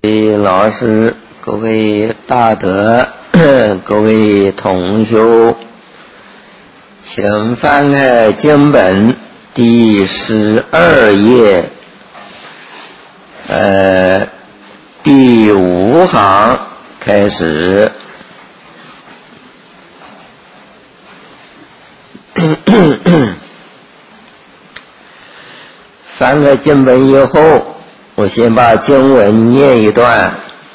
老师、各位大德、各位同修，请翻开经本第12页，第5行开始。翻开经本以后，我先把经文念一段。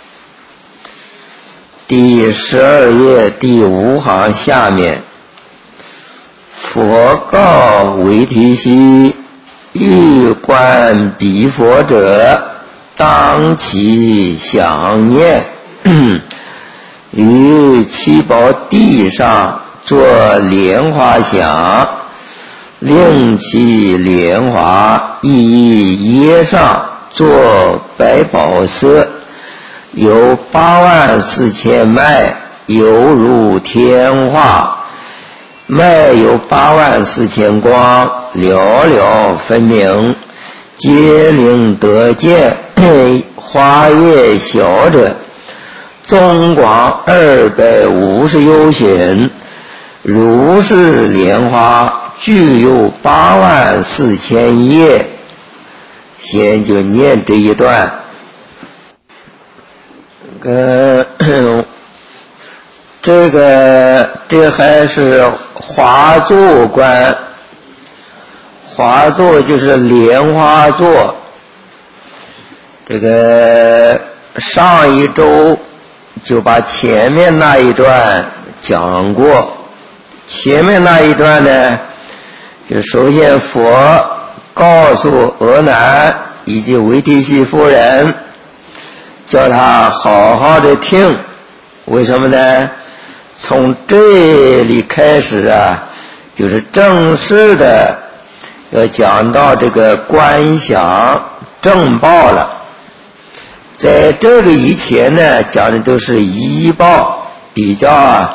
第12页第5行下面，佛告维提悉，欲观彼佛者，当其想念，于七宝地上作莲花想，令其莲花以叶上作百宝色，有84000脉，犹如天化，脉有84000光，了了分明，皆令得见。花叶小者，中广250由旬，如是莲花具有84000叶。先就念这一段。这还是华座观，华座就是莲花座。这个上一周就把前面那一段讲过。前面那一段呢，就首先佛告诉阿难以及维提悉夫人，叫他好好的听。为什么呢？从这里开始啊，就是正式的要讲到这个观想正报了。在这个以前呢，讲的都是依报，比较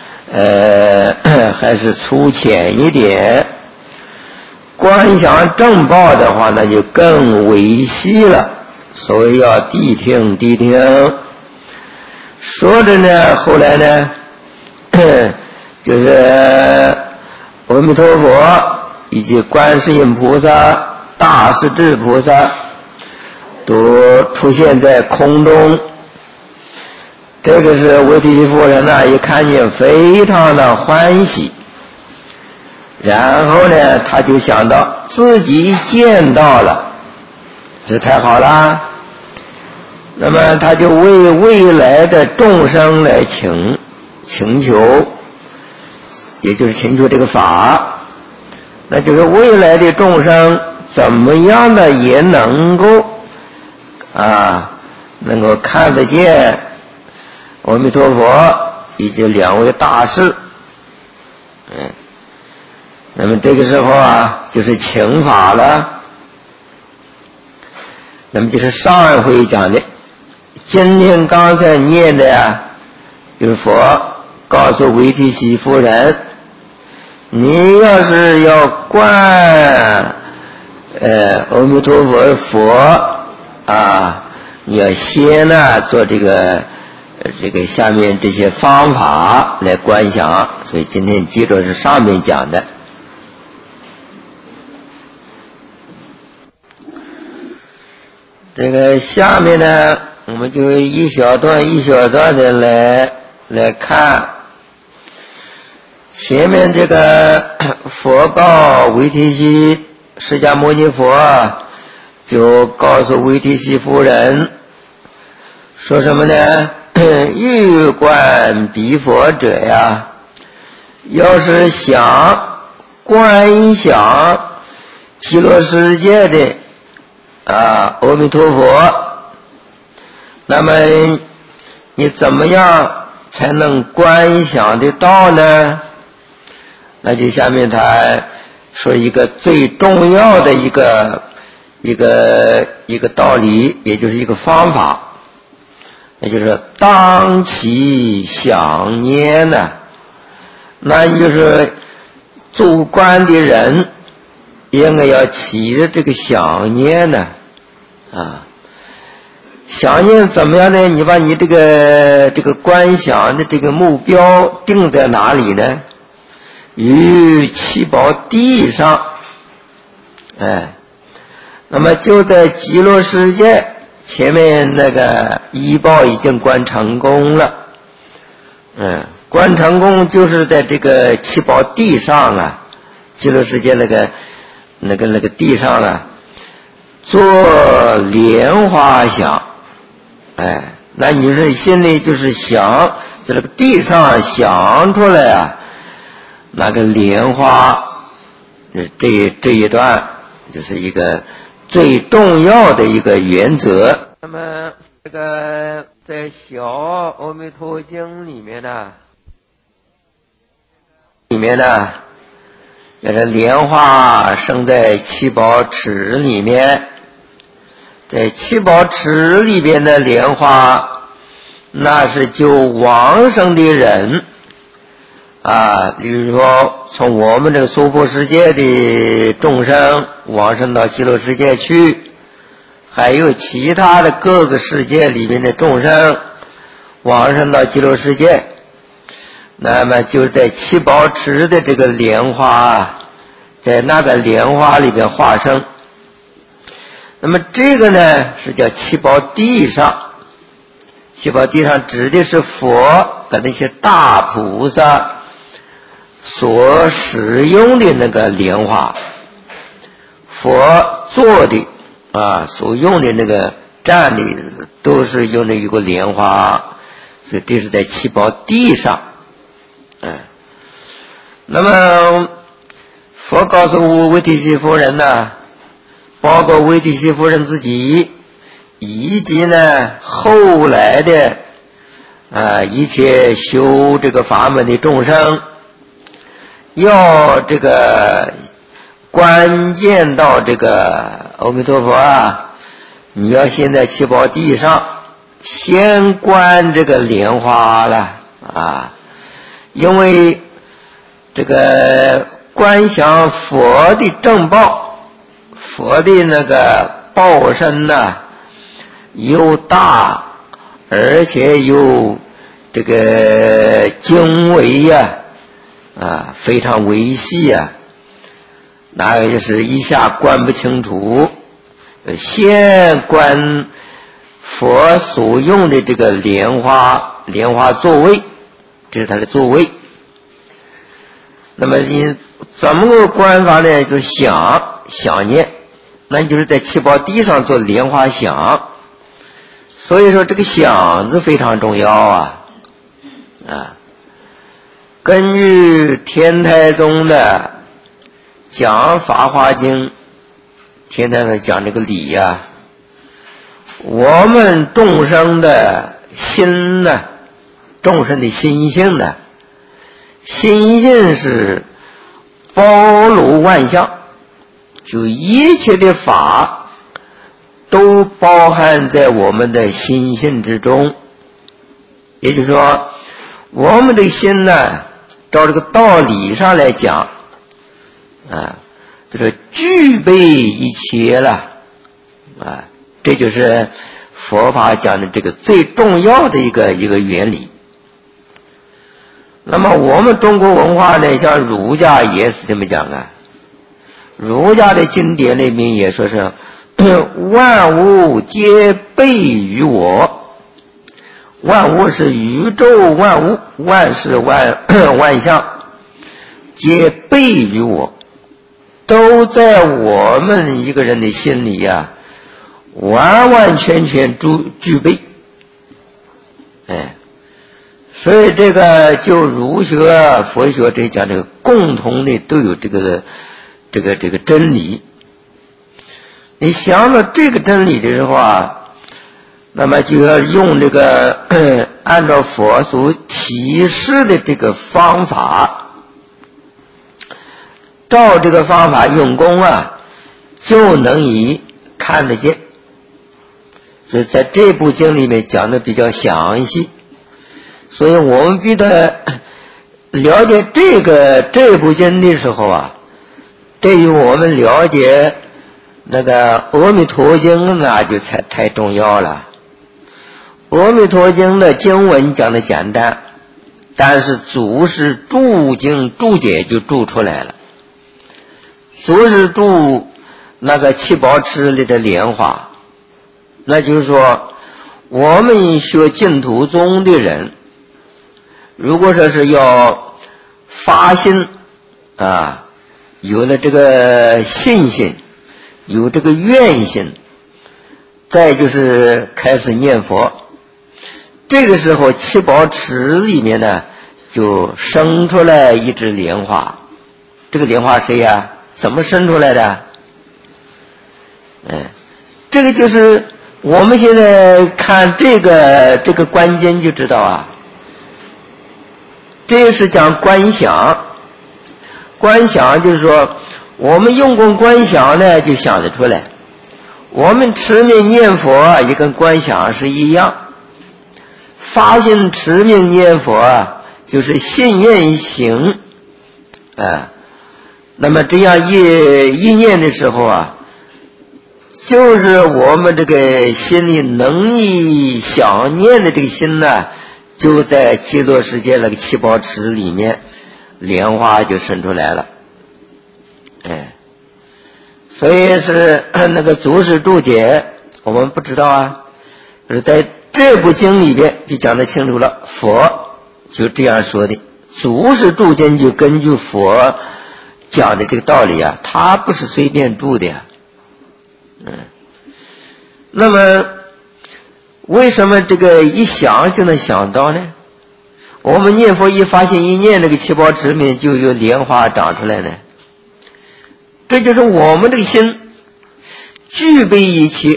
还是粗浅一点。观想正报的话，那就更维细了，所谓要谛听谛听。说着呢，后来呢，就是阿弥陀佛以及观世音菩萨、大势至菩萨都出现在空中。这个是维提悉夫人呢，一看见非常的欢喜。然后呢，他就想到自己见到了，这太好了。那么他就为未来的众生来请求，也就是请求这个法，那就是未来的众生怎么样的也能够看得见阿弥陀佛以及2位大士。那么这个时候啊，就是请法了。那么就是上一回讲的，今天刚才念的呀，就是佛告诉维提悉夫人，你要是要观阿弥陀佛你要先呢做这个下面这些方法来观想。所以今天记住是上面讲的。这个下面呢，我们就一小段一小段的来看。前面这个佛告维提悉，释迦牟尼佛就告诉维提悉夫人说什么呢？欲观彼佛者呀，要是想观想极乐世界的阿弥陀佛，那么你怎么样才能观想得到呢？那就下面他说一个最重要的一个道理，也就是一个方法，那就是当其想念呢。那就是做观的人应该要起着这个想念呢。 想念怎么样呢？你把你这个观想的这个目标定在哪里呢？于七宝地上，那么就在极乐世界前面那个医报已经观成功了，观成功就是在这个七宝地上啊，极乐世界那个地上啊，做莲花想，那你是心里就是想在这个地上想出来啊，那个莲花，这一段就是一个最重要的一个原则。那么这个在小阿弥陀经里面呢，这莲花生在七宝池里面，在七宝池里边的莲花，那是救往生的人比如说从我们这个娑婆世界的众生往生到极乐世界去，还有其他的各个世界里面的众生往生到极乐世界，那么就在七宝池的这个莲花，在那个莲花里边化生。那么这个呢是叫七宝地上，七宝地上指的是佛跟那些大菩萨所使用的那个莲花，佛做的所用的那个站的都是用的一个莲花，所以这是在七宝地上。那么佛告诉维提西夫人呢，包括维提西夫人自己以及呢后来的一切修这个法门的众生，要这个关键到这个阿弥陀佛你要先在七宝地上先观这个莲花了因为这个观想佛的正报，佛的那个报身又大，而且又这个经纬非常维系那个就是一下观不清楚，先观佛所用的这个莲花座位，这是它的座位。那么你怎么个观法呢？就想念，那就是在七宝地上做莲花想。所以说这个想字非常重要根据天台宗的讲法华经，天台宗讲这个理我们众生的心众生的心性心性是包罗万象，就一切的法都包含在我们的心性之中。也就是说我们的心照这个道理上来讲就是具备一切了这就是佛法讲的这个最重要的一个原理。那么我们中国文化呢，像儒家也是这么讲儒家的经典里面也说是万物皆备于我，万物是宇宙万物，万事万象皆备于我，都在我们一个人的心里完完全全具备。所以这个就儒学佛学这讲这个共同的都有这个真理。你想到这个真理的时候那么就要用这个按照佛所提示的这个方法，照这个方法用功就能以看得见。所以在这部经里面讲的比较详细，所以我们必得了解这部经的时候对于我们了解那个阿弥陀经那就太重要了阿弥陀经的经文讲的简单，但是祖师注经注解就注出来了。祖师注那个七宝池里的莲花，那就是说我们学净土宗的人，如果说是要发心啊，有了这个信心，有这个愿心，再就是开始念佛，这个时候七宝池里面呢就生出来一枝莲花。这个莲花谁呀？怎么生出来的？这个就是我们现在看这个关键就知道啊。这是讲观想，观想就是说我们用功观想呢就想得出来。我们持名念佛也跟观想是一样，发心持名念佛就是信愿行那么这样一念的时候啊，就是我们这个心里能意想念的这个心呢，就在极乐世界那个七宝池里面，莲花就生出来了。所以是那个祖师注解，我们不知道啊，就是在这部经里边就讲得清楚了，佛就这样说的。祖师注经就根据佛讲的这个道理啊，他不是随便注的呀。那么为什么这个一想就能想到呢？我们念佛一发心一念，这个七宝池里面就有莲花长出来呢。这就是我们这个心具备一切。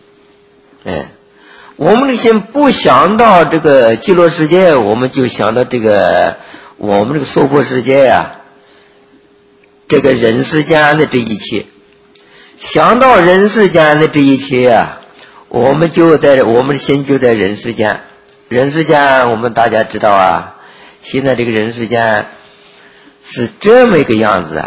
我们这个心不想到这个极乐世界，我们就想到这个我们这个娑婆世界呀，这个人世间的这一切。想到人世间的这一切啊，我们的心就在人世间。人世间我们大家知道啊，现在这个人世间是这么一个样子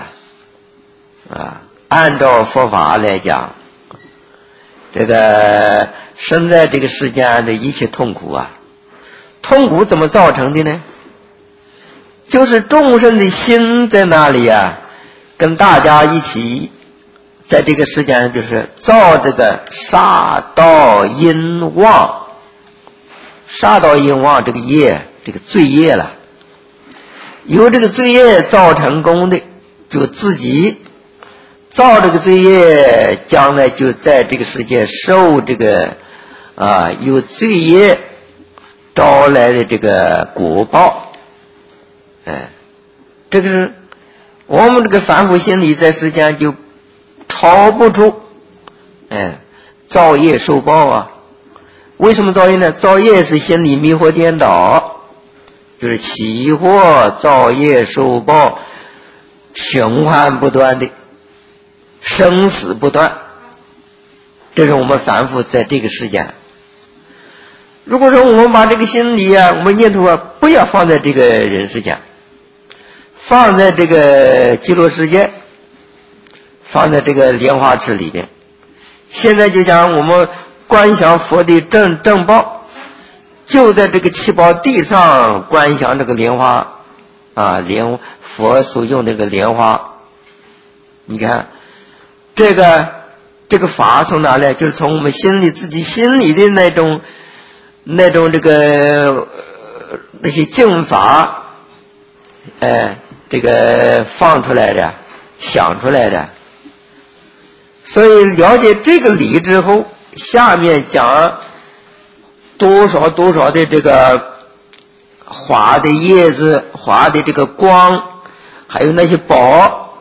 按照佛法来讲，这个生在这个世间的一切痛苦啊，痛苦怎么造成的呢？就是众生的心在那里啊，跟大家一起在这个世界上就是造这个杀盗淫妄，杀盗淫妄这个业，这个罪业了。由这个罪业造成功的，就自己造这个罪业，将来就在这个世界受这个由罪业招来的这个果报。这个是我们这个凡夫心理在世间就逃不出造业受报啊。为什么造业呢？造业是心理迷惑颠倒，就是起惑造业受报，循环不断的，生死不断。这是我们凡夫在这个世间。如果说我们把这个心理我们念头不要放在这个人世间，放在这个极乐世界，放在这个莲花池里边。现在就讲我们观想佛的正报，就在这个七宝地上观想这个莲花佛所用的这个莲花。你看这个法从哪来？就是从我们自己心里的那种这个那些净法这个放出来的，想出来的。所以了解这个理之后，下面讲多少的这个花的叶子，花的这个光，还有那些宝，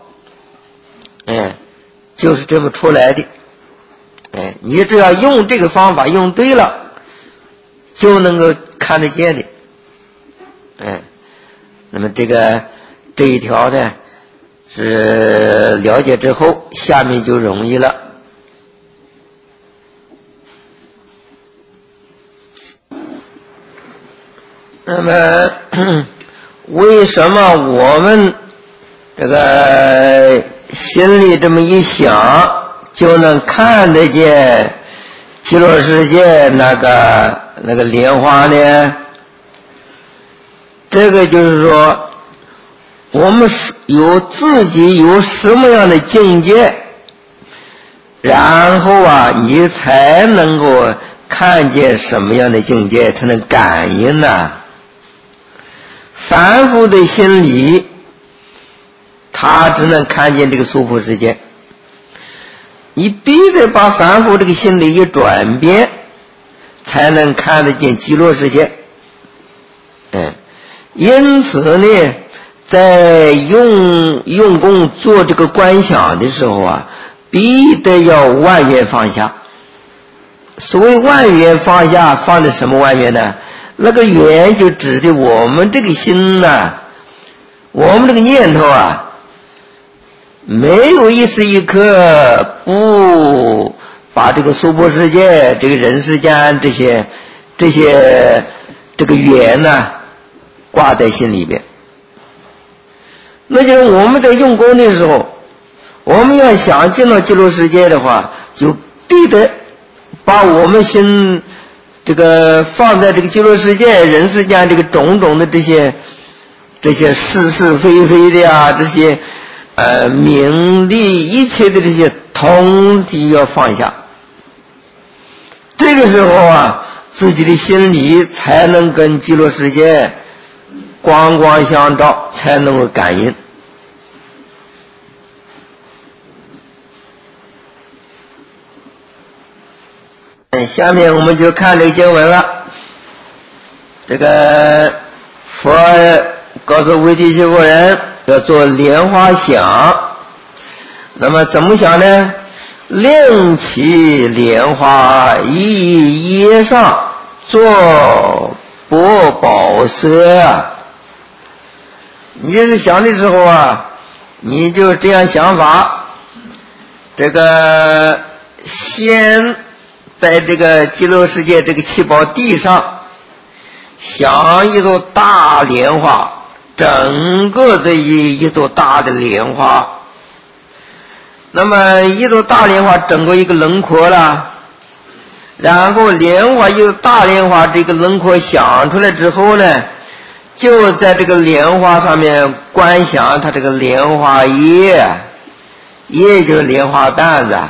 就是这么出来的。你只要用这个方法用对了，就能够看得见的。那么这一条呢，是了解之后，下面就容易了。那么为什么我们这个心里这么一想，就能看得见极乐世界那个那个莲花呢？这个就是说，我们自己有什么样的境界，然后你才能够看见什么样的境界，才能感应呢？凡夫的心理，他只能看见这个娑婆世界。你必得把凡夫这个心理一转变，才能看得见极乐世界。因此呢，在用功做这个观想的时候必得要万缘放下。所谓万缘放下，放的什么万缘呢？那个缘就指的我们这个心我们这个念头没有一时一刻不把这个娑婆世界、这个人世间这些这个缘挂在心里边。那就是我们在用功的时候，我们要想进到极乐世界的话，就必得把我们心这个放在这个极乐世界、人世间这个种种的这些是是非非的这些名利一切的这些统体要放下。这个时候自己的心里才能跟极乐世界光光相照，才能够感应。下面我们就看这个经文了。这个佛告诉维提西夫人要做莲花想，那么怎么想呢？令其莲花以叶上做薄宝色你这是想的时候你就这样想法，这个先在这个极乐世界这个七宝地上想一座大莲花，整个的一座大的莲花。那么一座大莲花整个一个轮廓了，然后莲花一个大莲花这个轮廓想出来之后呢，就在这个莲花上面观想它这个莲花叶，叶就是莲花瓣子，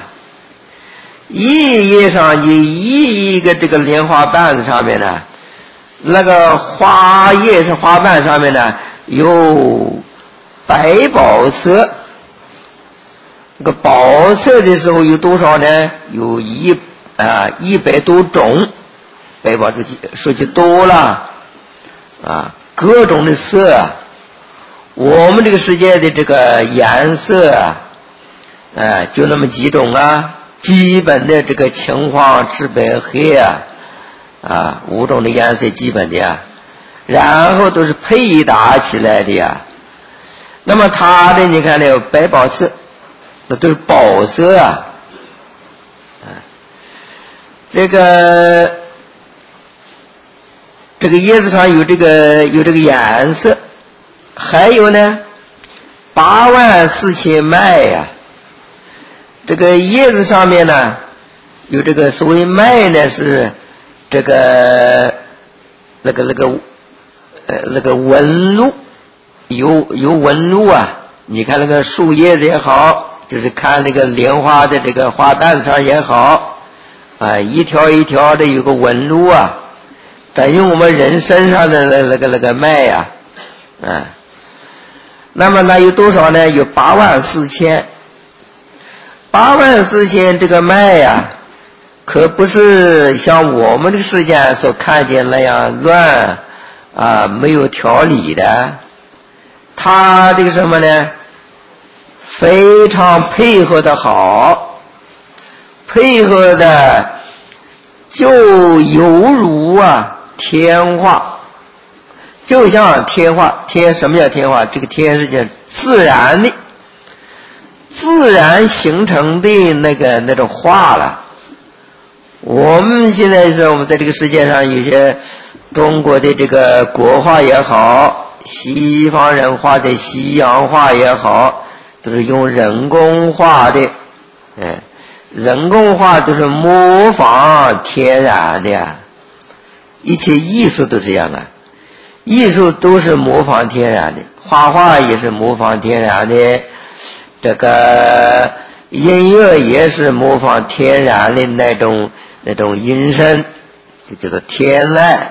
叶上就一个这个莲花瓣子上面呢，那个花叶是花瓣上面呢有白宝色。这个宝色的时候有多少呢？有100多种，白宝这说就多了各种的色。我们这个世界的这个颜色就那么几种基本的这个青黄赤白黑5种的颜色基本的然后都是配搭起来的那么它的你看有白宝色，那都是宝色这个叶子上有这个颜色，还有呢84000脉这个叶子上面呢有这个所谓脉呢是这个那个纹路，有纹路你看那个树叶子也好，就是看那个莲花的这个花瓣上也好一条一条的有个纹路等于我们人身上的那个脉那么那有多少呢？有84000这个脉可不是像我们这个世界所看见那样乱没有条理的，它这个什么呢？非常配合的好，配合的就犹如天化，就像天化。天什么叫天化？这个天是叫自然的，自然形成的那种画了。我们现在是我们在这个世界上有些中国的这个国画也好，西方人画的西洋画也好，都是用人工画的人工画都是模仿天然的一切艺术都这样啊，艺术都是模仿天然的，画画也是模仿天然的，这个音乐也是模仿天然的那种音声，就叫做天籁。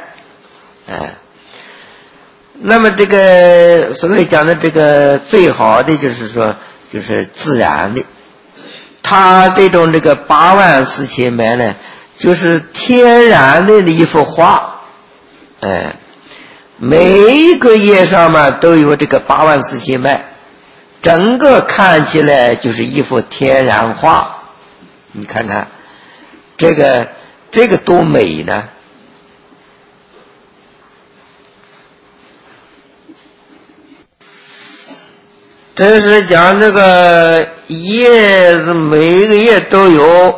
那么这个所谓讲的这个最好的就是说就是自然的，它这种这个84000脉呢，就是天然的一幅画，每一个叶上面都有这个84000脉，整个看起来就是一幅天然画。你看看这个多美呢！这是讲这个叶子每一个叶都有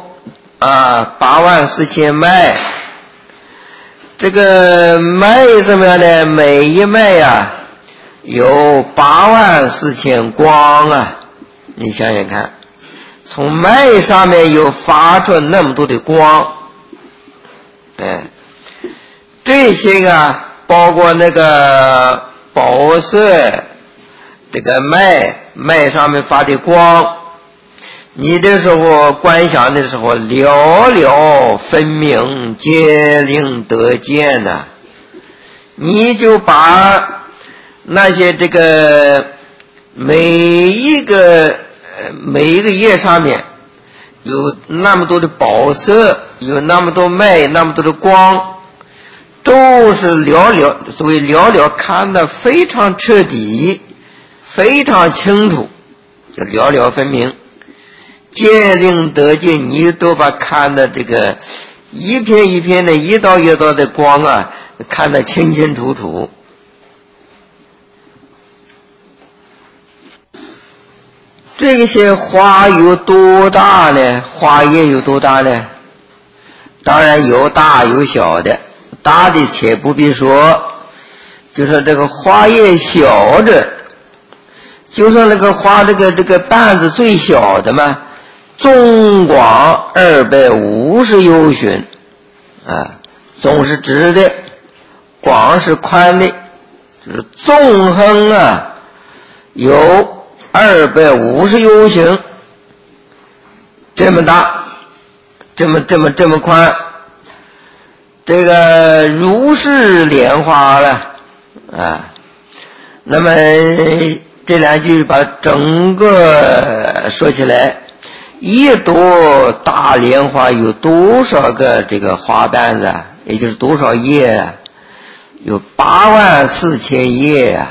84000脉，这个脉怎么样呢？每一脉呀有84000光啊！你想想看，从脉上面又发出那么多的光，这些啊包括那个宝色。这个脉上面发的光，你这时候观想的时候了了分明，皆令得见呐，你就把那些这个每一个叶上面有那么多的宝色，有那么多脉，那么多的光，都是了了，所谓了了看得非常彻底，非常清楚，就了了分明，皆令得见，你都把看的这个一片一片的，一道一道的光啊，看得清清楚楚。这些花有多大呢？花叶有多大呢？当然有大有小的，大的且不必说，就说这个花叶小的，就说那个花这个瓣子最小的嘛，纵广250由旬纵是直的，广是宽的，就是纵横有250由旬，这么大，这么宽，这个如是莲花了那么这两句把整个说起来，一朵大莲花有多少个这个花瓣子，也就是多少叶有84000叶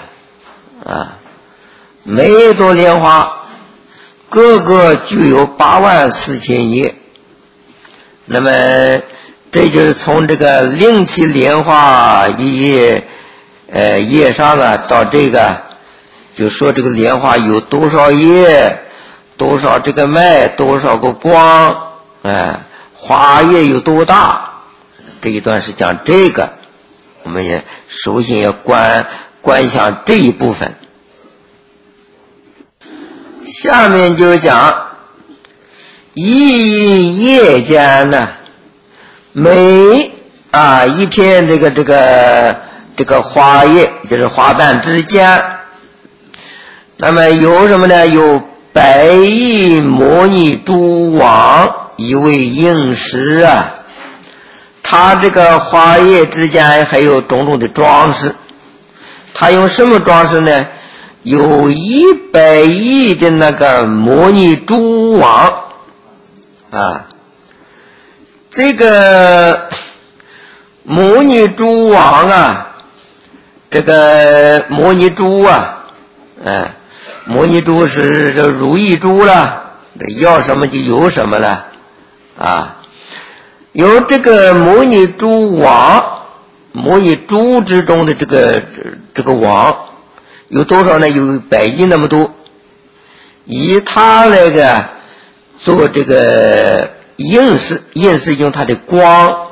每一朵莲花个个具有84000叶。那么这就是从这个令其莲花一叶叶上到这个就说这个莲花有多少叶，多少这个脉，多少个光，花叶有多大，这一段是讲这个，我们也首先要观想这一部分。下面就讲一叶间呢，每一片这个花叶，就是花瓣之间，那么有什么呢？有百亿摩尼珠网一位应石它这个花叶之间还有种种的装饰，它用什么装饰呢？有100亿的那个摩尼珠网这个摩尼珠网这个摩尼珠摩尼珠是如意珠了，要什么就有什么了有这个摩尼珠网，摩尼珠之中的这个网有多少呢？有100亿那么多，以它那个做这个映饰用它的光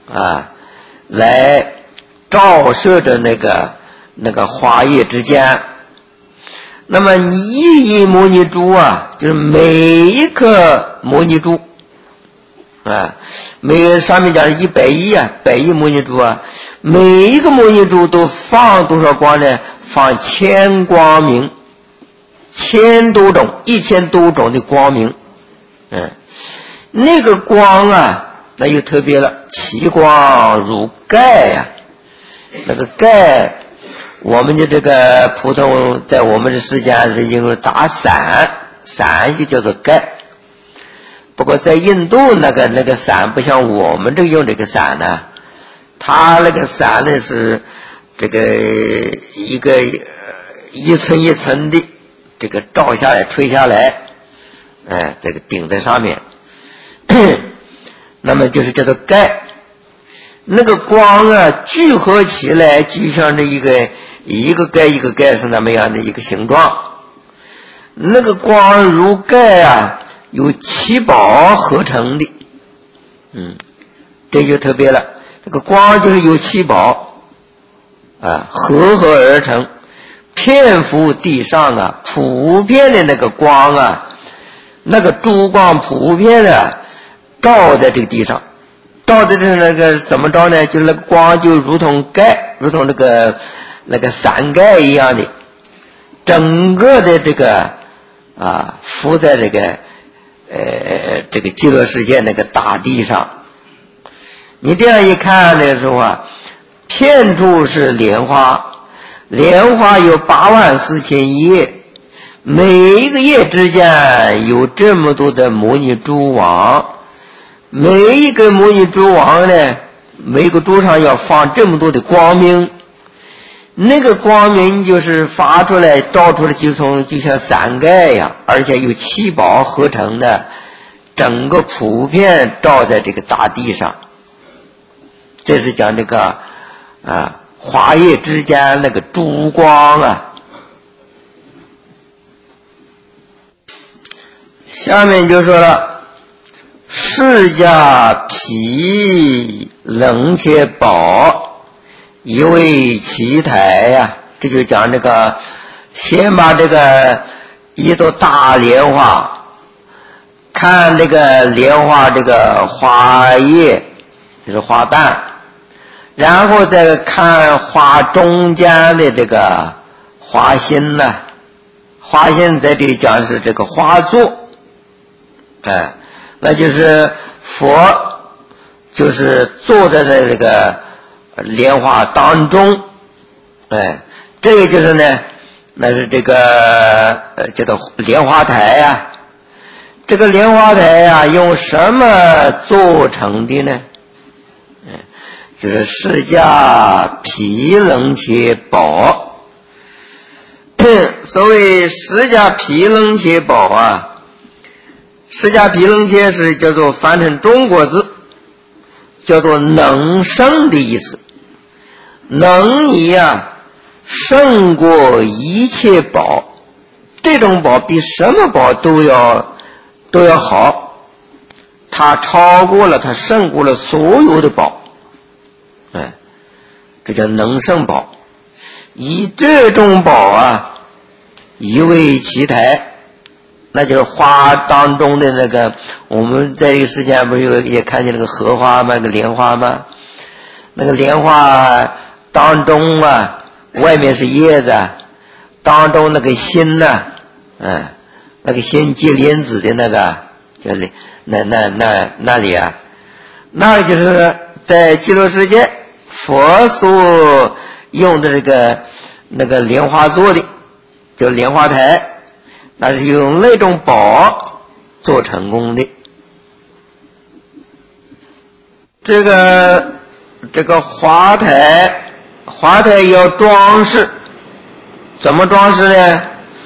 来照射着那个花叶之间。那么一摩尼珠就是每一颗摩尼珠啊，上面讲是110啊，100亿摩尼珠啊，每一个摩尼珠都放多少光呢？放1000光明，1000多种，1000多种的光明。那个光啊，那就特别了，其光如盖呀。那个盖，我们的这个普通在我们的世界是用打伞，伞就叫做盖。不过在印度那个伞不像我们这个用这个伞呢，它那个伞呢是这个一个一层一层的这个照下来吹下来，这个顶在上面，那么就是叫做盖。那个光啊聚合起来就像这一个盖一个盖是那么样的一个形状。那个光如盖啊，由7宝合成的，这就特别了。这个光就是由7宝合而成，遍覆地上啊，普遍的那个光啊，那个珠光普遍的照在这个地上，照在这那个怎么着呢？就那个光就如同盖，如同那个伞盖一样的，整个的这个浮在这个极乐世界那个大地上。你这样一看的时候啊，片处是莲花，莲花有84000叶，每一个叶之间有这么多的摩尼珠网，每一个摩尼珠网呢，每个珠上要放这么多的光明，那个光明就是发出来照出来就像伞盖一样，而且有7宝合成的，整个普遍照在这个大地上。这是讲这个花叶之间那个珠光啊。下面就说了，释迦毗冷且宝，一为其台呀。这就讲这个，先把这个一座大莲花，看这个莲花这个花叶，就是花瓣，然后再看花中间的这个花心呢，花心在这里讲是这个花座，那就是佛就是坐在这个莲花当中，这个就是呢，那是这个叫做莲花台呀。这个莲花台呀，用什么做成的呢？就是释迦毗冷且宝。所谓释迦毗冷且宝啊，释迦毗冷且是叫做翻成中国字，叫做能胜的意思。能以胜过一切宝，这种宝比什么宝都要好，它超过了，它胜过了所有的宝，这叫能胜宝。以这种宝一为其台，那就是花当中的那个，我们在这个世界不是也看见那个荷花吗？那个莲花吗？那个莲花当中外面是叶子，当中那个心那个心结莲子的那个，这里那里那就是在极乐世界佛所用的那个莲花做的，叫莲花台，那是用那种宝做成功的。这个花台要装饰，怎么装饰呢？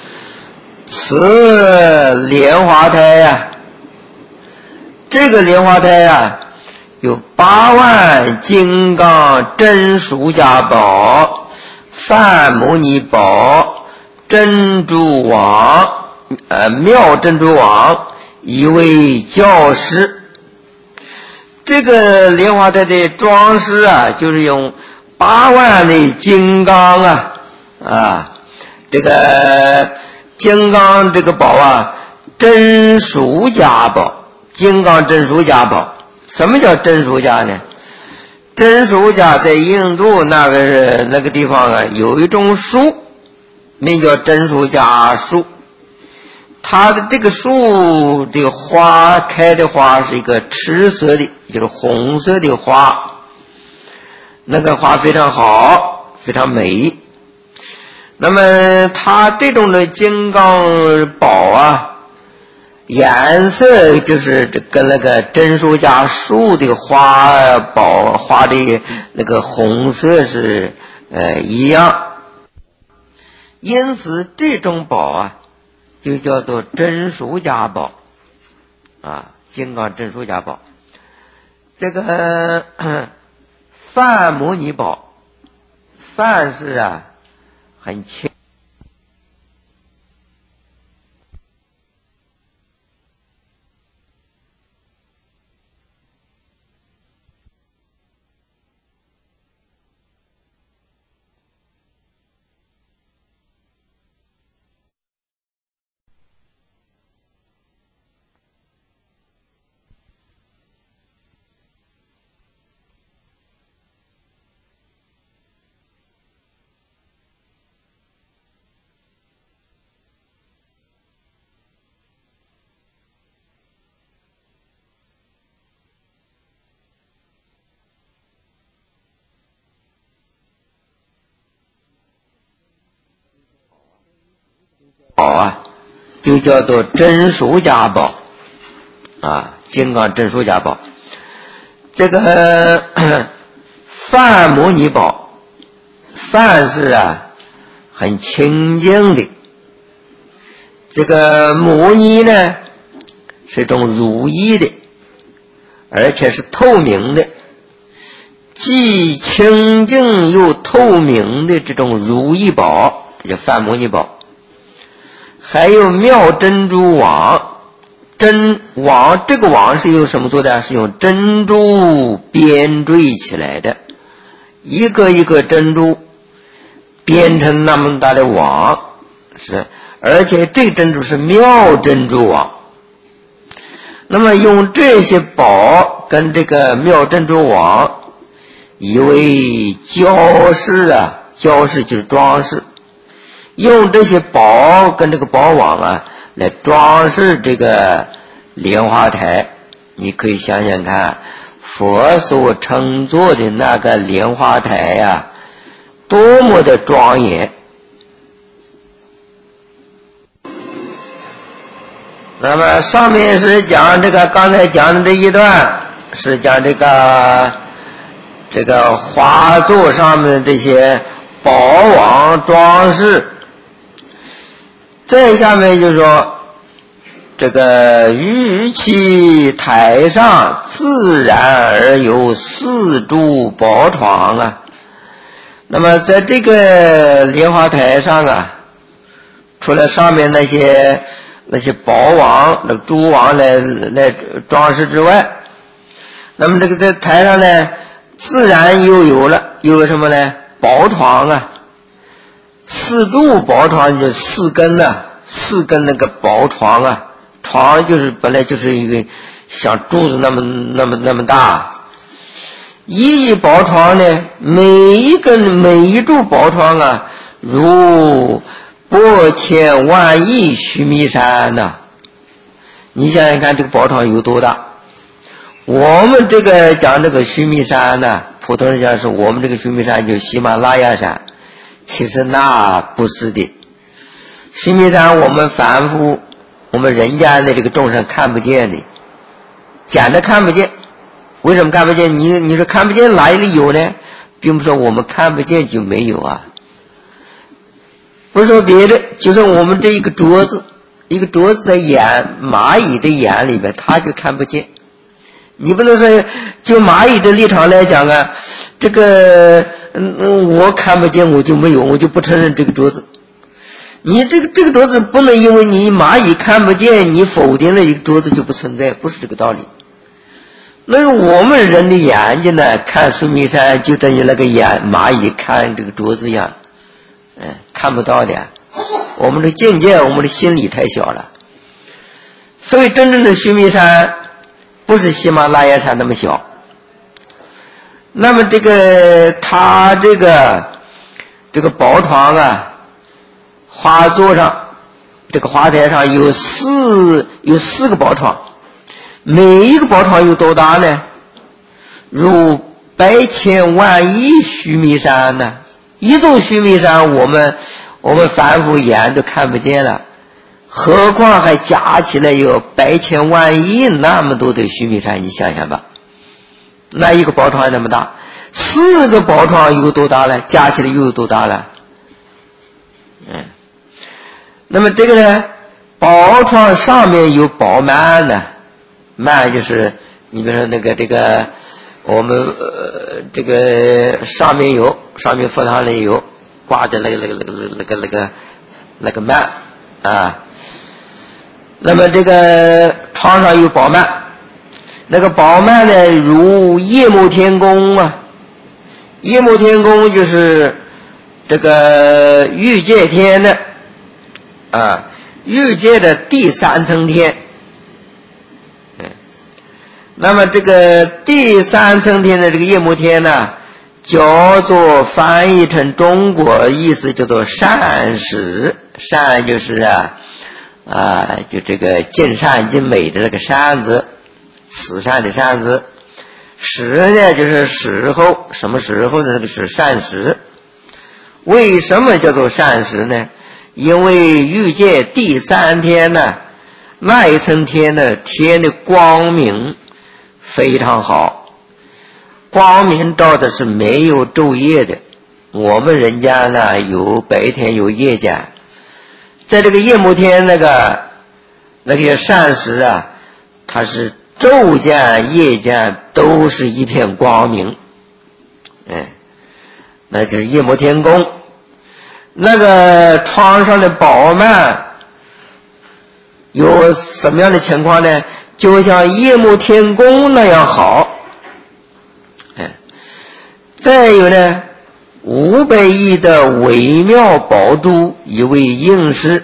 此莲花台这个莲花台有8万金刚真殊家宝、梵摩尼宝、珍珠网妙珍珠网，一位教师。这个莲花台的装饰就是用8万的金刚这个金刚这个宝真殊家宝，金刚真殊家宝什么叫真俗家呢？真俗家在印度那个地方啊，有一种树，名叫真俗家树。它的这个树的花开的花是一个赤色的，就是红色的花，那个花非常好，非常美。那么它这种的金刚宝啊，颜色就是跟那个真俗家树的花宝花的那个红色是一样，因此这种宝啊就叫做真俗家宝啊，金刚真俗家宝。这个梵摩尼宝，梵是啊很轻。宝啊，就叫做真俗家宝啊，金刚真俗家宝。这个梵摩尼宝，梵是啊很清净的，这个摩尼呢是一种如意的，而且是透明的，既清净又透明的这种如意宝，这叫梵摩尼宝。还有妙珍珠网，珍网这个网是用什么做的？是用珍珠编缀起来的，一个一个珍珠编成那么大的网，是，而且这珍珠是妙珍珠网。那么用这些宝跟这个妙珍珠网，以为交饰啊，交饰就是装饰。用这些宝跟这个宝网啊来装饰这个莲花台，你可以想想看，佛所乘坐的那个莲花台呀，多么的庄严。那么上面是讲这个刚才讲的这一段，是讲这个花座上面的这些宝网装饰。再下面就说这个玉器台上自然而有四柱宝床啊。那么在这个莲花台上啊，除了上面那些宝网、那珠网来装饰之外，那么这个在台上呢，自然又有个什么呢？宝床啊。四柱宝床就四根那个宝床啊，床就是本来就是一个像柱子那么大。一宝床呢，每一柱宝床啊，如百千万亿须弥山呐。你想想看，这个宝床有多大？我们这个讲这个须弥山呢，普通人讲是我们这个须弥山就喜马拉雅山。其实那不是的，须弥山我们凡夫，我们人间的这个众生看不见的，简直看不见。为什么看不见？你说看不见哪里有呢？并不是说我们看不见就没有啊，不是说别的，就是我们这一个桌子在蚂蚁的眼里边，它就看不见。你不能说就蚂蚁的立场来讲啊，这个我看不见我就没有，我就不承认这个桌子。你这个桌子不能因为你蚂蚁看不见，你否定了一个桌子就不存在，不是这个道理。那个我们人的眼睛呢，看须弥山就等于那个蚂蚁看这个桌子一样，看不到的。我们的境界，我们的心理太小了。所以真正的须弥山不是喜马拉雅山那么小。那么它这个宝床啊，花座上这个花台上有四个宝床，每一个宝床有多大呢？如百千万亿须弥山呢。一座须弥山我们凡夫眼都看不见了，何况还加起来有百千万亿那么多的须弥山，你想想吧，那一个宝床那么大，4个宝床有多大了？加起来又有多大了？那么这个呢，宝床上面有宝幔呢，幔就是你比如说这个我们这个上面佛堂里有挂着那个幔啊。那么这个床上有宝幔，那个宝幔呢如夜幕天宫啊。夜幕天宫就是这个欲界天的啊，欲界的第3层天。那么这个第3层天的这个夜幕天呢，叫做翻译成中国意思叫做善始。善就是就这个尽善尽美的这个善字，慈善的善字。时呢就是时候，什么时候呢？这个是善时。为什么叫做善时呢？因为欲界第3天呢，那一层天呢，天的光明非常好，光明照的是没有昼夜的。我们人家呢有白天有夜间，在这个夜幕天那个善时啊，它是昼间夜间都是一片光明。那就是夜幕天宫。那个床上的宝幔有什么样的情况呢？就像夜幕天宫那样好。再有呢，500亿的微妙宝珠以为应饰。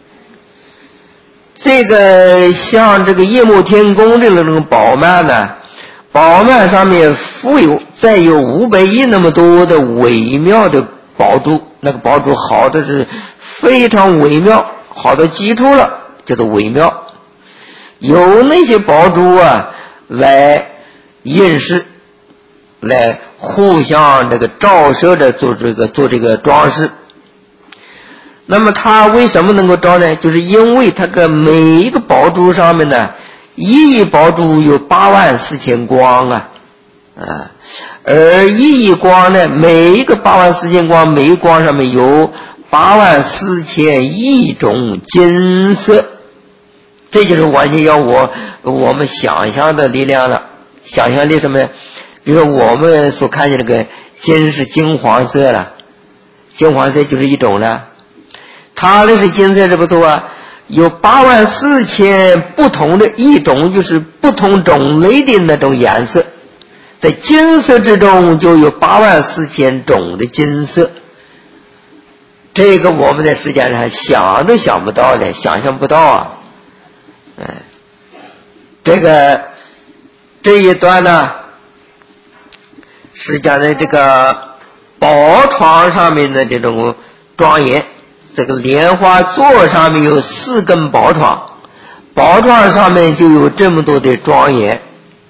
这个像这个夜幕天宫的那种宝幔呢，宝幔上面再有500亿那么多的微妙的宝珠，那个宝珠好的是非常微妙，好的基础了，叫做微妙。有那些宝珠啊来映饰，来互相这个照射着做这个装饰。那么它为什么能够照呢？就是因为它个每一个宝珠上面呢，一亿宝珠有84000光啊，而一亿光呢，每一个84000光，每一光上面有84000亿种金色。这就是完全要我们想象的力量了。想象力什么呢？比如说我们所看见这个金是金黄色了，金黄色就是一种了，它那是金色是不错啊，有84000不同的一种，就是不同种类的那种颜色，在金色之中就有84000种的金色。这个我们在世界上想都想不到的，想象不到啊。这一段呢是讲的这个宝床上面的这种庄严。这个莲花座上面有4根宝床，宝床上面就有这么多的庄严。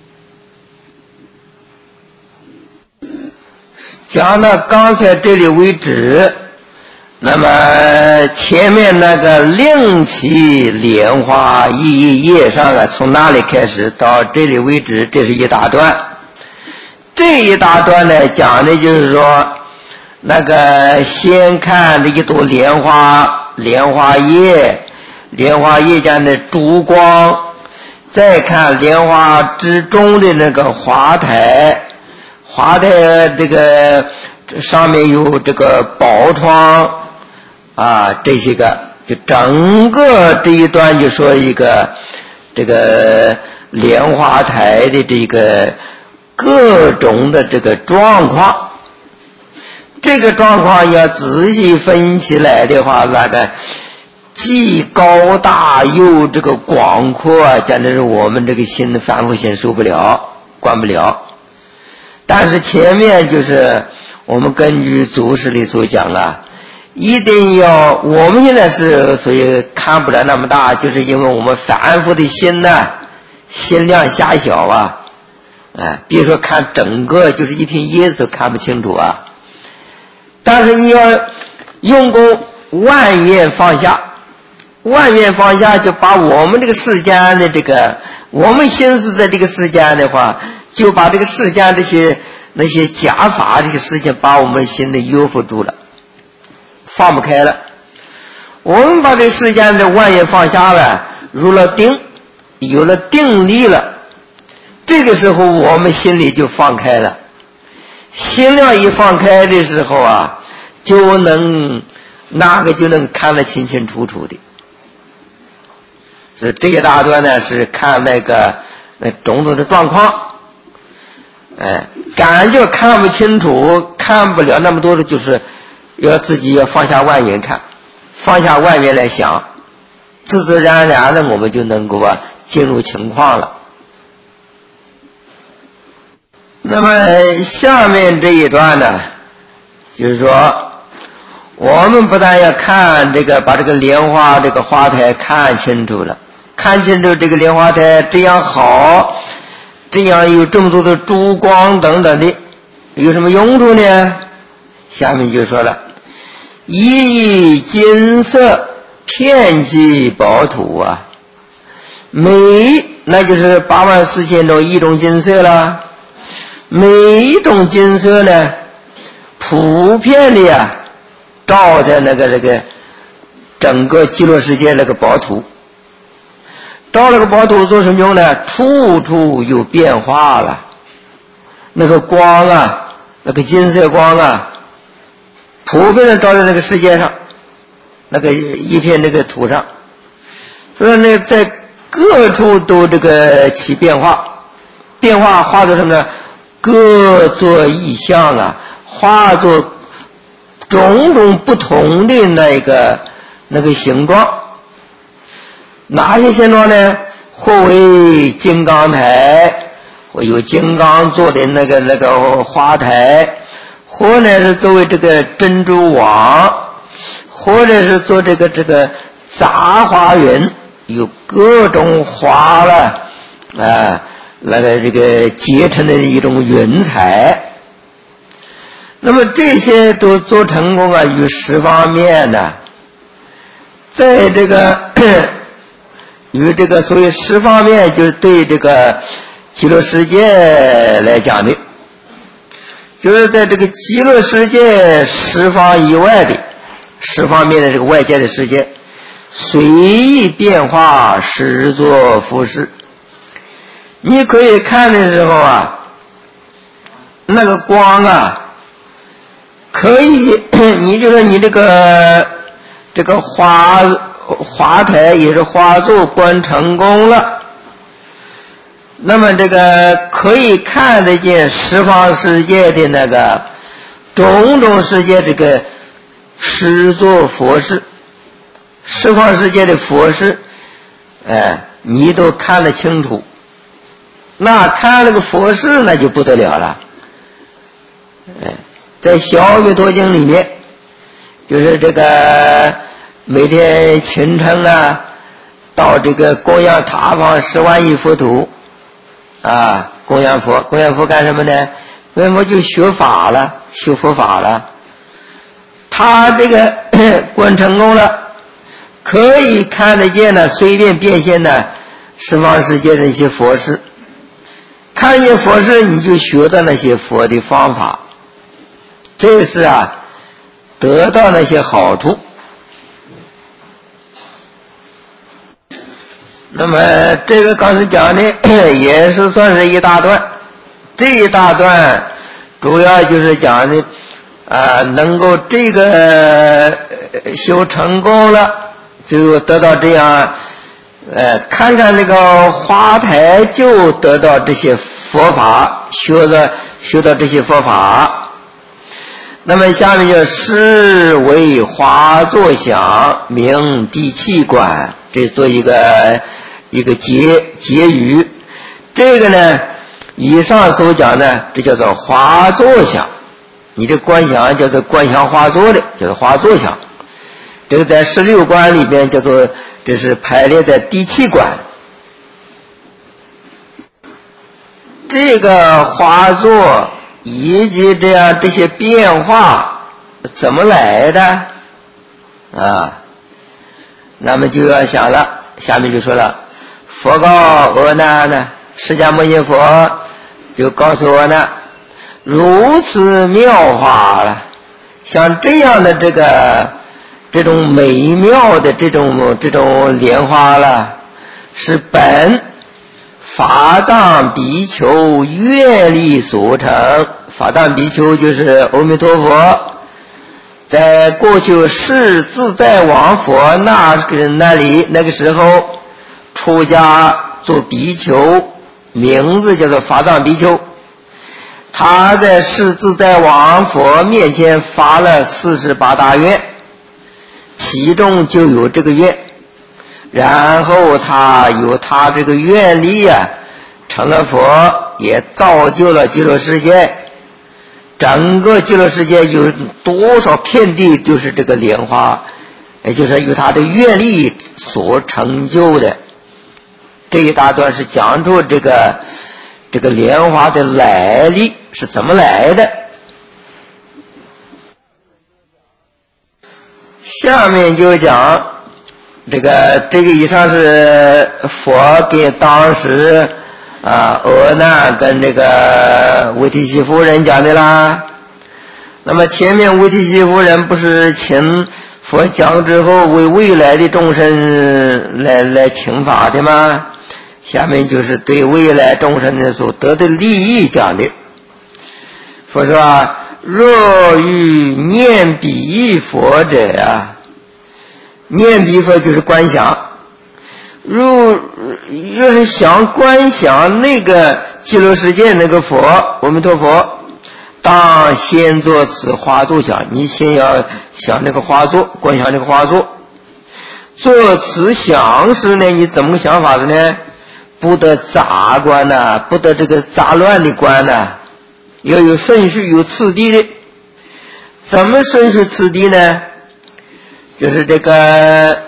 讲到刚才这里为止，那么前面那个令旗莲花一页上啊，从那里开始到这里为止，这是一大段。这一大段呢讲的就是说，那个先看这一朵莲花叶，莲花叶间的烛光，再看莲花之中的那个花台这个上面有这个宝床啊，这些个就整个这一段就说一个这个莲花台的这个各种的这个状况。这个状况要仔细分起来的话，那个既高大又这个广阔啊，简直是我们这个心的凡夫心受不了，管不了。但是前面就是我们根据祖师里所讲啊，一定要我们现在是所以看不了那么大，就是因为我们凡夫的心呢，心量狭小啊，比如说看整个就是一片叶子都看不清楚啊。但是你要用功万愿放下，万愿放下，就把我们这个世间的这个，我们心思在这个世间的话，就把这个世间那些假法这个事情，把我们心里约束住了，放不开了。我们把这个世间的万愿放下了，入了定，有了定力了，这个时候我们心里就放开了。心量一放开的时候啊，就能看得清清楚楚的。所以这一大段呢是看那种种的状况，感觉看不清楚，看不了那么多的，就是要自己要放下万缘看，放下万缘来想，自自然然的我们就能够进入情况了。那么下面这一段呢，就是说我们不但要看这个，把这个莲花这个花台看清楚了，看清楚这个莲花台这样好，这样有这么多的珠光等等的，有什么用处呢？下面就说了，一金色遍及宝土啊，每那就是84000种一种金色了。每一种金色呢，普遍的照在那个整个极乐世界那个宝土，照那个宝土做什么用呢？处处有变化了，那个光啊，那个金色光啊，普遍的照在那个世界上，那个一片那个土上，所以呢，在各处都这个起变化，变化化作什么呢？各作异象啊，化作种种不同的那个形状。哪些形状呢？或为金刚台，或有金刚做的那个花台，或者是作为这个珍珠网，或者是做这个杂花云，有各种花了这个结成的一种云彩。那么这些都做成功啊，与十方面呢，在这个与这个所谓十方面，就是对这个极乐世界来讲的，就是在这个极乐世界十方以外的十方面的这个外界的世界，随意变化，实作服饰。你可以看的时候啊，那个光啊，可以你就说你这个花台也是花座观成功了，那么这个可以看得见十方世界的那个种种世界这个实作佛事，十方世界的佛事你都看得清楚。那看那个佛事那就不得了了。在小阿弥陀经里面，就是这个每天清晨啊，到这个供养塔旁10万亿佛土供养佛干什么呢？供养佛就学法了，学佛法了。他这个观成功了，可以看得见的，随便变现的十方世界的一些佛事。看见佛事，你就学到那些佛的方法，这是得到那些好处。那么这个刚才讲的也是算是一大段，这一大段主要就是讲的能够这个修成功了，就得到这样看看那个花台，就得到这些佛法，学到这些佛法。 那么下面就是为化作想，名第七观，这做一个结语。这个呢，以上所讲的，这叫做化作想。你的观想叫做观想化作的，叫做化作想。这个在16观里边叫做，这是排列在第七观。这个化作以及这些变化怎么来的啊？那么就要想了，下面就说了，佛告阿难呢，释迦牟尼佛就告诉我呢，如此妙法了，像这样的这种美妙的这种莲花了，是本法藏比丘愿力所成。法藏比丘就是阿弥陀佛，在过去世自在王佛那个时候出家做比丘，名字叫做法藏比丘。他在世自在王佛面前发了48大愿，其中就有这个愿，然后他有他这个愿力成了佛，也造就了极乐世界。整个极乐世界有多少片地就是这个莲花，也就是由他的愿力所成就的。这一大段是讲出这个莲花的来历是怎么来的。下面就讲这个以上是佛给当时阿难跟这个维提西夫人讲的啦。那么前面维提西夫人不是请佛讲之后为未来的众生来请法的吗？下面就是对未来众生的所得的利益讲的。佛说若欲念彼佛者念彼佛就是观想，若是想观想那个极乐世界那个佛阿弥陀佛，当先做此化作想。你先要想那个化作，观想那个化作。做此想时呢，你怎么个想法的呢？不得杂观不得这个杂乱的观要有顺序有次第的。怎么顺序次第呢？就是这个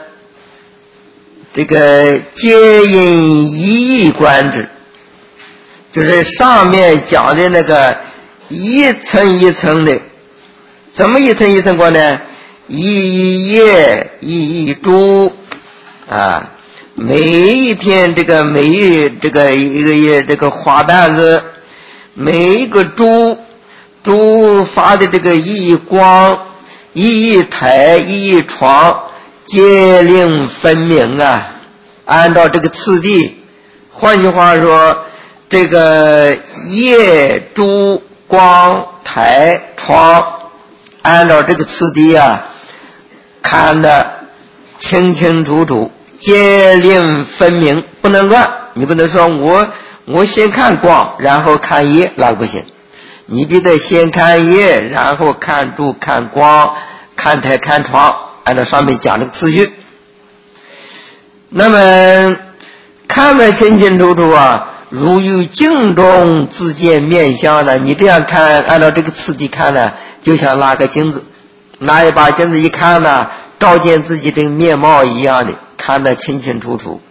皆因一义观之，就是上面讲的那个一层一层的。怎么一层一层观呢？一叶一珠每一片每一个花瓣子，每一个珠发的一义光，一义台，一义床，皆令分明按照这个次第。换句话说，这个叶珠光台窗，按照这个次第看得清清楚楚，皆令分明，不能乱。你不能说我先看光然后看叶，那不行。你必须先看叶，然后看珠看光看台看窗，按照上面讲这个次序。那么看得清清楚楚如于镜中自见面相你这样看，按照这个次第看就像拿个镜子，拿一把镜子一看照见自己的面貌一样的，看得清清楚楚。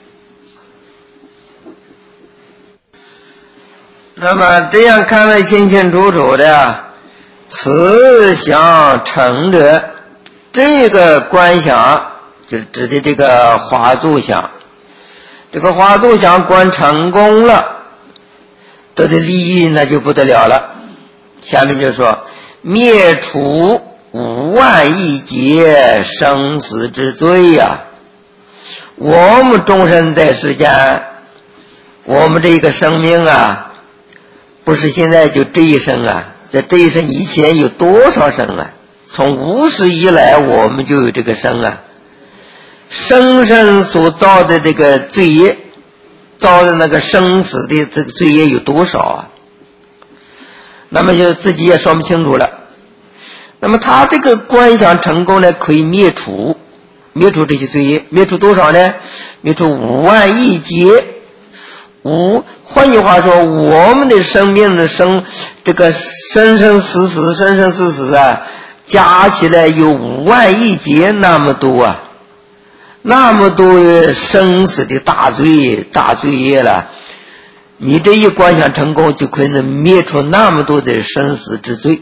那么这样看得清清楚楚的，此想成者，这个观想就指的这个化作想。这个化作想观成功了，得的利益那就不得了了。下面就说灭除5万亿劫生死之罪我们众生在世间，我们这个生命不是现在就这一生在这一生以前有多少生从无始以来我们就有这个生生生所造的这个罪业，造的那个生死的这个罪业有多少那么就自己也说不清楚了。 那么他这个观想成功呢，可以灭除这些罪业，灭除多少呢？灭除5万亿劫。换句话说，我们的生命的这个生生死死啊，加起来有5万亿劫那么多啊，那么多生死的大罪业了。你这一观想成功，就可以灭除那么多的生死之罪。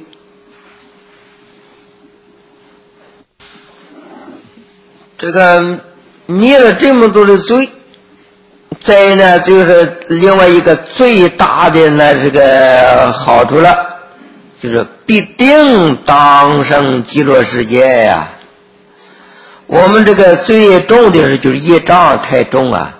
这个灭了这么多的罪，再呢就是另外一个最大的这个好处了，就是必定当生极乐世界呀。我们这个罪业重的是就是业障太重啊，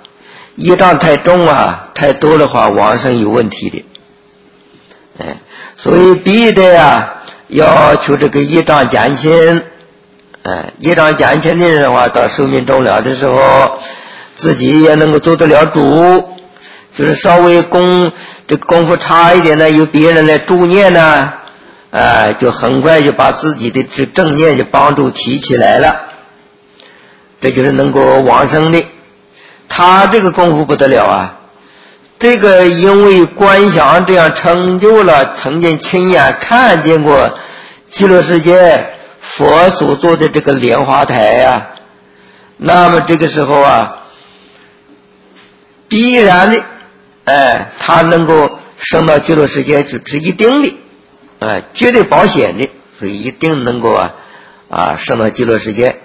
太多的话往生有问题的。所以必须得要求这个业障减轻。业障减轻的人的话，到寿命终了的时候，自己也能够做得了主，就是稍微这个功夫差一点呢，由别人来助念呢，就很快就把自己的正念就帮助提起来了，这就是能够往生的。他这个功夫不得了啊！这个因为观想这样成就了，曾经亲眼看见过极乐世界佛所做的这个莲花台啊，那么这个时候啊，必然的，他能够升到极乐世界是一定的，绝对保险的，所以一定能够升到极乐世界。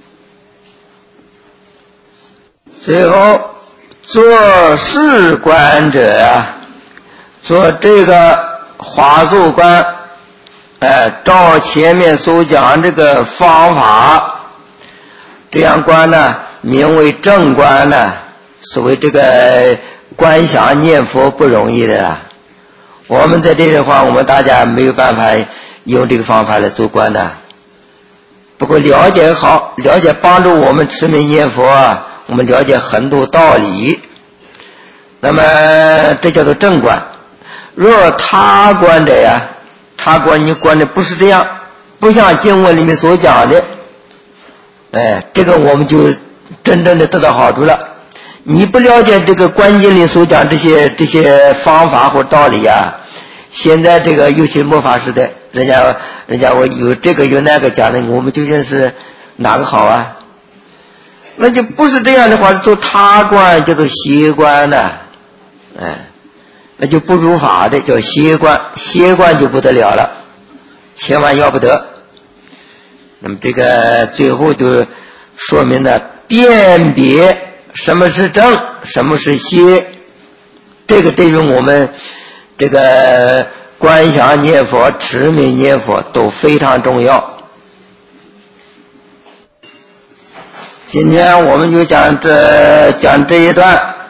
最后做事观者做这个华严观，照前面所讲这个方法，这样观呢，名为正观呢。所谓这个观想念佛不容易的啦，我们在这里的话，我们大家没有办法用这个方法来做观的。不过了解帮助我们持名念佛我们了解很多道理。那么这叫做正观。若他观者他观你观的不是这样，不像经文里面所讲的，这个我们就真正的得到好处了。你不了解这个观经里所讲这些方法或道理现在这个尤其魔法时代，人家我有这个有那个讲的，我们究竟是哪个好啊？那就不是这样的话，做他观叫做邪观那就不如法的叫邪观就不得了了，千万要不得。那么这个最后就说明了辨别什么是正，什么是邪，这个对于我们这个观想念佛、持名念佛都非常重要。今天我们就讲这一段。